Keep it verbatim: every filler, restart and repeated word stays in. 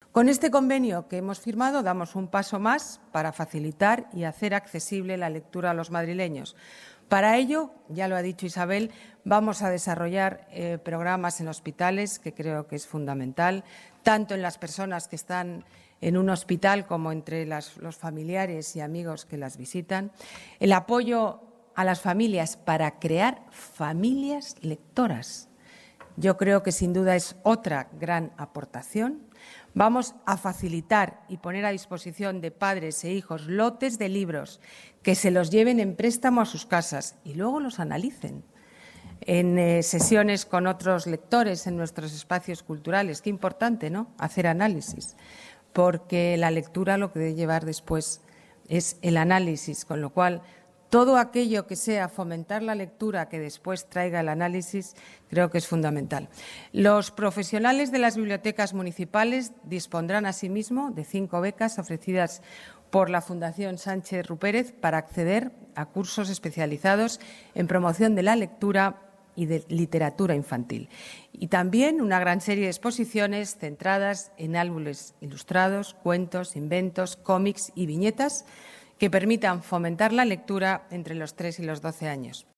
Con este convenio que hemos firmado damos un paso más para facilitar y hacer accesible la lectura a los madrileños. Para ello, ya lo ha dicho Isabel, vamos a desarrollar eh, programas en hospitales, que creo que es fundamental, tanto en las personas que están en un hospital como entre las, los familiares y amigos que las visitan. El apoyo a las familias para crear familias lectoras. Yo creo que sin duda es otra gran aportación. Vamos a facilitar y poner a disposición de padres e hijos lotes de libros que se los lleven en préstamo a sus casas y luego los analicen en eh, sesiones con otros lectores en nuestros espacios culturales. Qué importante, ¿no?, hacer análisis, porque la lectura lo que debe llevar después es el análisis, con lo cual todo aquello que sea fomentar la lectura que después traiga el análisis creo que es fundamental. Los profesionales de las bibliotecas municipales dispondrán asimismo de cinco becas ofrecidas por la Fundación Sánchez Rupérez para acceder a cursos especializados en promoción de la lectura y de literatura infantil. Y también una gran serie de exposiciones centradas en álbumes ilustrados, cuentos, inventos, cómics y viñetas que permitan fomentar la lectura entre los tres y los doce años.